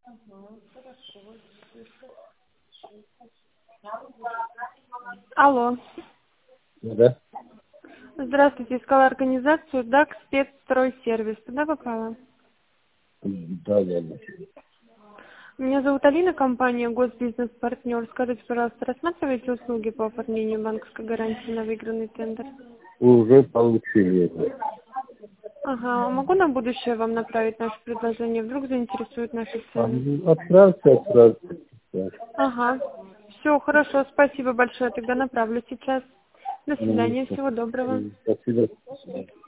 Алло. Да? Здравствуйте, искала организацию ДАК спецстройсервис. Туда попала? Да. Меня зовут Алина, компания Госбизнес-партнер. Скажите, пожалуйста, рассматриваете услуги по оформлению банковской гарантии на выигранный тендер? Уже получили это. Ага, а могу на будущее вам направить наше предложение? Вдруг заинтересуют наши цены? Отправьте. Да. Ага. Все, хорошо, спасибо большое. Тогда направлю сейчас. До свидания, всего доброго. Спасибо.